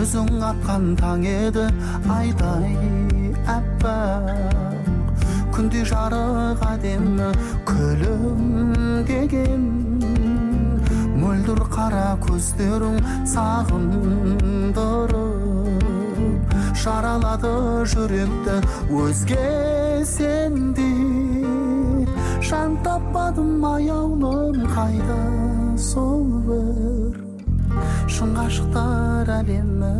өзің атқан таң еді айдай аппақ күндей жарық әдемі күлімдеген мөлдір қара көздерің сағындырып жаралады жүректі өзге сендей жан таппадым аяулым қайда сол бір шын ғашықтар әлемі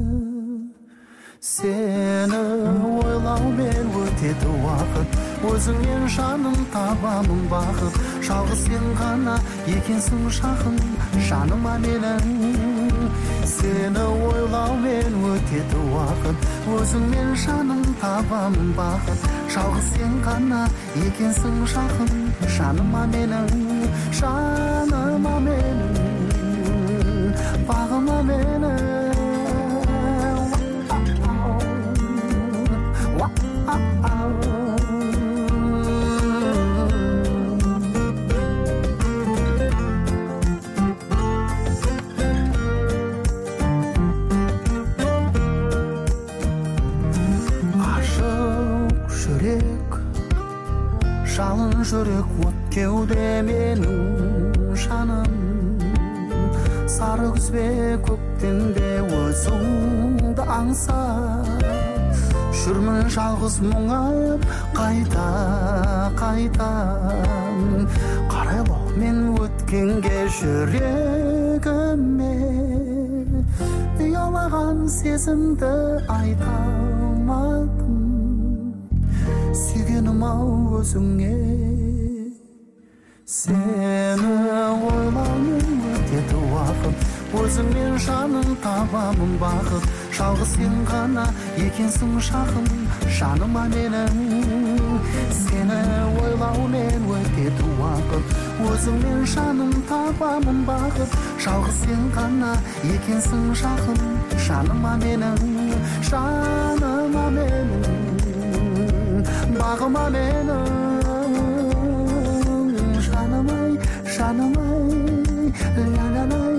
сені ойлаумен өтеді уақыт өзіңнен жаным табамын бақыт жалғыз сен ғана екенсің жақын жаныма менің сені ойлаумен өтеді уақыт өзіңмен жаным табамын бақыт жалғыз сен ғана екенсің жақын жаныма менің жаныма менің бағыма менің жалын жүрек от кеуде менің жаным сары күзбе көктемде өзіңді аңсап жүрмін жалғыз мұңайып қайта қарайлаумен өткенге жүрегіме ұялаған сезімді айта алмадым сүйгенім ау өзіңе сені ойлаумен өтеді уақыт өзіңмен жаным табамын бақыт жалғыз сен ғана екенсің жақын жаныма менің сені ойлаумен өтеді уақыт өзіңмен жаным табамын бақыт жалғыз сен ғана екенсің жақын жаныма менің жаныма менің бағыма менің жаным ай ла ла ла